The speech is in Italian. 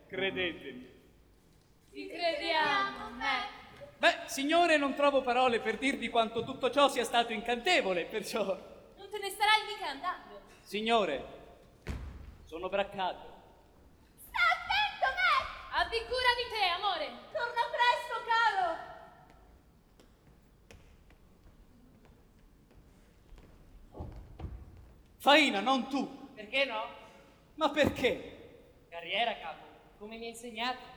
credetemi. Ti crediamo, Mac. Beh, signore, non trovo parole per dirvi quanto tutto ciò sia stato incantevole, perciò... Non te ne starai mica andando. Signore, sono braccato. Sta attento, Mac! Abbi cura di te, amore. Torna presto, caro. Faina, non tu. Perché no? Ma perché? Carriera, capo, come mi hai insegnato.